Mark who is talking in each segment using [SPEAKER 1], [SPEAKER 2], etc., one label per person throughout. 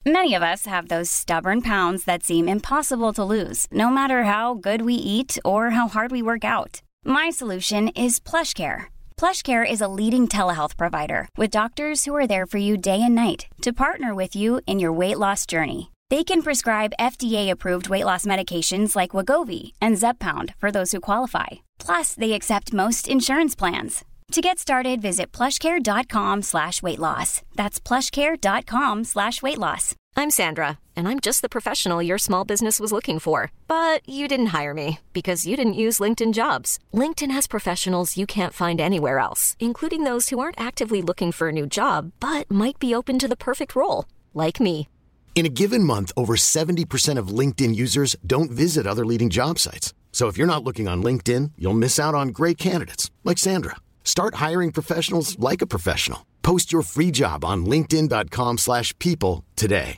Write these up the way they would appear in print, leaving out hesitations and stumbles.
[SPEAKER 1] Many of us have those stubborn pounds that seem impossible to lose, no matter how good we eat or how hard we work out. My solution is PlushCare. PlushCare is a leading telehealth provider with doctors who are there for you day and night to partner with you in your weight loss journey. They can prescribe FDA-approved weight loss medications like Wegovy and Zepbound for those who qualify. Plus, they accept most insurance plans. To get started, visit plushcare.com/weightloss. That's plushcare.com/weightloss.
[SPEAKER 2] I'm Sandra, and I'm just the professional your small business was looking for. But you didn't hire me because you didn't use LinkedIn Jobs. LinkedIn has professionals you can't find anywhere else, including those who aren't actively looking for a new job, but might be open to the perfect role, like me.
[SPEAKER 3] In a given month, over 70% of LinkedIn users don't visit other leading job sites. So if you're not looking on LinkedIn, you'll miss out on great candidates like Sandra. Start hiring professionals like a professional. Post your free job on linkedin.com/people today.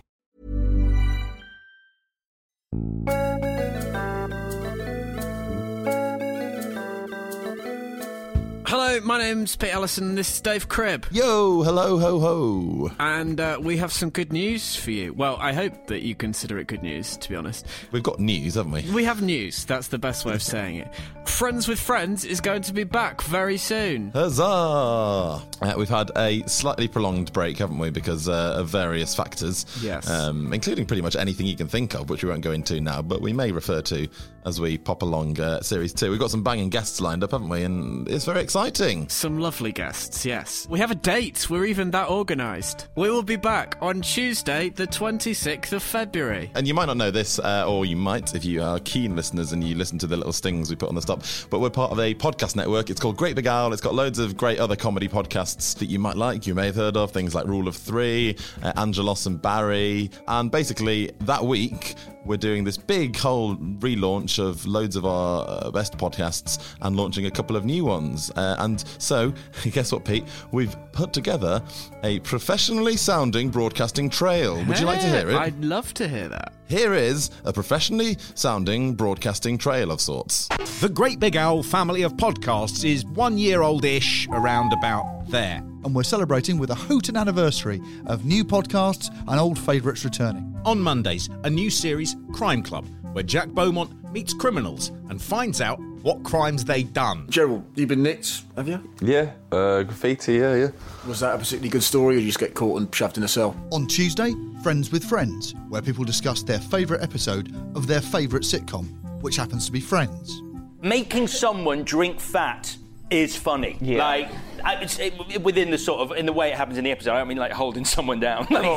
[SPEAKER 4] Hello, my name's Pete Ellison, this is Dave Cribb.
[SPEAKER 5] Yo, hello, ho, ho.
[SPEAKER 4] And we have some good news for you. Well, I hope that you consider it good news, to be honest.
[SPEAKER 5] We've got news, haven't we?
[SPEAKER 4] We have news, that's the best way of saying it. Friends with Friends is going to be back very soon.
[SPEAKER 5] Huzzah! We've had a slightly prolonged break, haven't we, because of various factors.
[SPEAKER 4] Yes.
[SPEAKER 5] Including pretty much anything you can think of, which we won't go into now, but we may refer to as we pop along Series 2. We've got some banging guests lined up, haven't we? And it's very exciting.
[SPEAKER 4] Some lovely guests, yes. We have a date. We're even that organised. We will be back on Tuesday, the 26th of February.
[SPEAKER 5] And you might not know this, or you might if you are keen listeners and you listen to the little stings we put on the stop, but we're part of a podcast network. It's called Great Big Owl. It's got loads of great other comedy podcasts that you might like, you may have heard of, things like Rule of Three, Angelos and Barry. And basically, that week, we're doing this big whole relaunch of loads of our best podcasts and launching a couple of new ones. And so, guess what, Pete? We've put together a professionally sounding broadcasting trail. Would you like to hear it?
[SPEAKER 4] I'd love to hear that.
[SPEAKER 5] Here is a professionally sounding broadcasting trail of sorts.
[SPEAKER 6] The Great Big Owl family of podcasts is 1 year old-ish, around about there.
[SPEAKER 7] And we're celebrating with a hootin' anniversary of new podcasts and old favourites returning.
[SPEAKER 6] On Mondays, a new series, Crime Club, where Jack Beaumont meets criminals and finds out what crimes they've done.
[SPEAKER 8] Gerald, you been nicked, have you?
[SPEAKER 9] Yeah, graffiti, yeah.
[SPEAKER 8] Was that a particularly good story, or you just get caught and shoved in a cell?
[SPEAKER 7] On Tuesday, Friends with Friends, where people discuss their favourite episode of their favourite sitcom, which happens to be Friends.
[SPEAKER 10] Making someone drink fat is funny. Yeah. Like, within the sort of, in the way it happens in the episode, I don't mean like holding someone down. Like,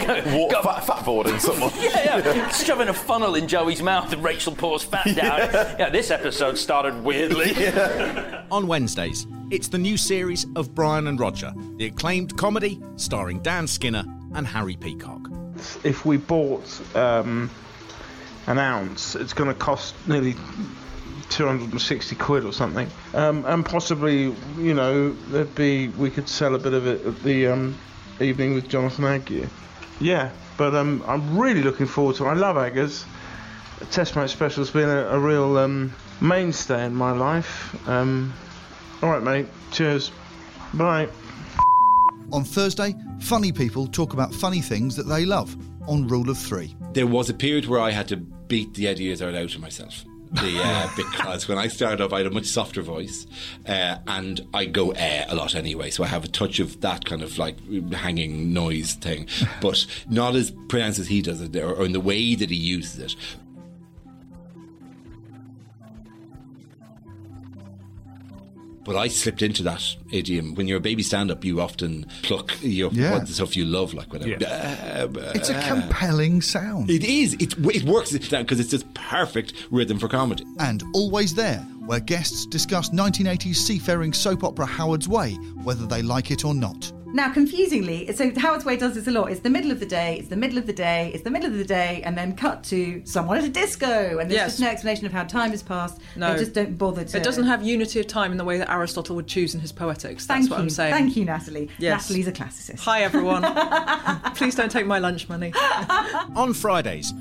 [SPEAKER 9] fat boarding someone.
[SPEAKER 10] yeah, shoving a funnel in Joey's mouth and Rachel pours fat down. Yeah, this episode started weirdly.
[SPEAKER 6] On Wednesdays, it's the new series of Brian and Roger, the acclaimed comedy starring Dan Skinner and Harry Peacock.
[SPEAKER 11] If we bought an ounce, it's going to cost nearly 260 quid or something, and possibly, you know, we could sell a bit of it at the evening with Jonathan Aguirre. Yeah, but I'm really looking forward to it. I love Aggers. Test Match Special's been a real mainstay in my life. All right, mate. Cheers. Bye.
[SPEAKER 7] On Thursday, funny people talk about funny things that they love on Rule of Three.
[SPEAKER 12] There was a period where I had to beat the ideas out of myself. Because when I started off, I had a much softer voice, and I go a lot anyway, so I have a touch of that kind of like hanging noise thing, but not as pronounced as he does it, or in the way that he uses it. But I slipped into that idiom. When you're a baby stand-up, you often pluck the stuff you love, like whatever. Yeah.
[SPEAKER 7] It's a compelling sound.
[SPEAKER 12] It is. It works because it's this perfect rhythm for comedy.
[SPEAKER 7] And Always There, where guests discuss 1980s seafaring soap opera Howard's Way, whether they like it or not.
[SPEAKER 13] Now, confusingly, so Howard's Way does this a lot. It's the middle of the day, it's the middle of the day, it's the middle of the day, and then cut to someone at a disco. And there's just no explanation of how time has passed.
[SPEAKER 14] No.
[SPEAKER 13] They just don't bother to...
[SPEAKER 14] It doesn't have unity of time in the way that Aristotle would choose in his Poetics. That's what I'm saying.
[SPEAKER 13] Thank you, Natalie.
[SPEAKER 14] Yes.
[SPEAKER 13] Natalie's a classicist.
[SPEAKER 14] Hi, everyone. Please don't take my lunch money.
[SPEAKER 6] On Fridays,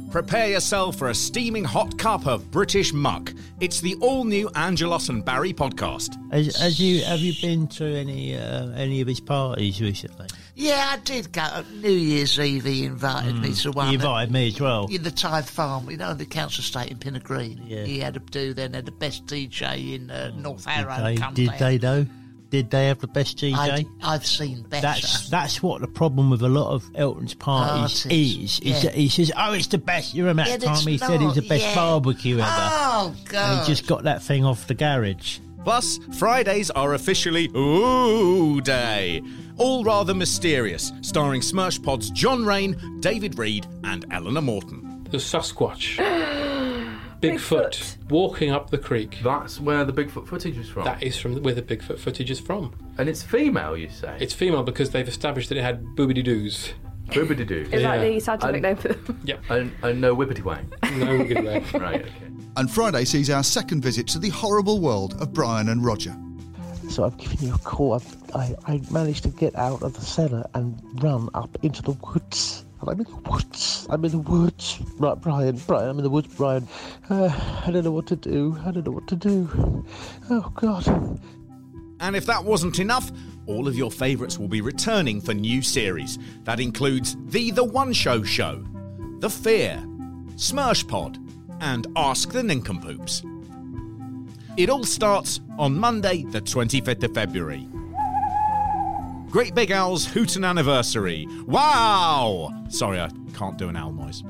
[SPEAKER 6] Prepare yourself for a steaming hot cup of British muck. It's the all-new Angelos and Barry podcast.
[SPEAKER 15] Have you been to any of his parties recently?
[SPEAKER 16] Yeah, I did go. New Year's Eve, he invited me to one.
[SPEAKER 15] He invited me as well.
[SPEAKER 16] In the Tithe Farm, the council estate in Pinner Green. Yeah. He had to do then, had the best DJ in North Harrow.
[SPEAKER 15] Did they though? Did they have the best DJ?
[SPEAKER 16] I've seen better.
[SPEAKER 15] That's what the problem with a lot of Elton's parties is that he says, it's the best. You remember that time he said it was the best barbecue ever?
[SPEAKER 16] Oh, God.
[SPEAKER 15] And he just got that thing off the garage.
[SPEAKER 6] Plus, Fridays are officially Ooh Day. All rather mysterious, starring Smirshpod's John Rain, David Reed and Eleanor Morton.
[SPEAKER 17] The Sasquatch. Bigfoot walking up the creek.
[SPEAKER 18] That's where the Bigfoot footage is from.
[SPEAKER 17] That is where the Bigfoot footage is from.
[SPEAKER 18] And it's female, you say?
[SPEAKER 17] It's female because they've established that it had boobity-doos.
[SPEAKER 18] Boobity-doos?
[SPEAKER 19] Is that the scientific name for them?
[SPEAKER 17] Yep.
[SPEAKER 18] And no whippity-wang?
[SPEAKER 17] No whippity-wang.
[SPEAKER 18] Right, okay.
[SPEAKER 7] And Friday sees our second visit to the horrible world of Brian and Roger.
[SPEAKER 20] So I've given you a call. I managed to get out of the cellar and run up into the woods. I'm in the woods. Right, Brian, I'm in the woods, Brian. I don't know what to do. Oh, God.
[SPEAKER 6] And if that wasn't enough, all of your favourites will be returning for new series. That includes The One Show Show, The Fear, Smirshpod, and Ask the Nincompoops. It all starts on Monday, the 25th of February. Great Big Owl's Hooten Anniversary. Wow! Sorry, I can't do an owl noise.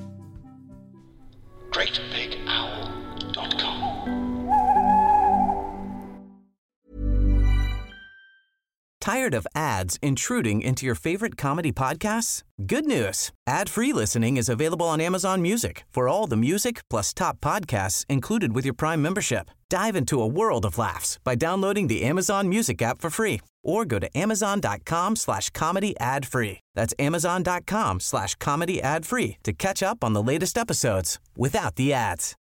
[SPEAKER 21] GreatBigOwl.com. Tired of ads intruding into your favorite comedy podcasts? Good news. Ad-free listening is available on Amazon Music for all the music plus top podcasts included with your Prime membership. Dive into a world of laughs by downloading the Amazon Music app for free or go to amazon.com/comedy ad-free. That's amazon.com/comedy ad-free to catch up on the latest episodes without the ads.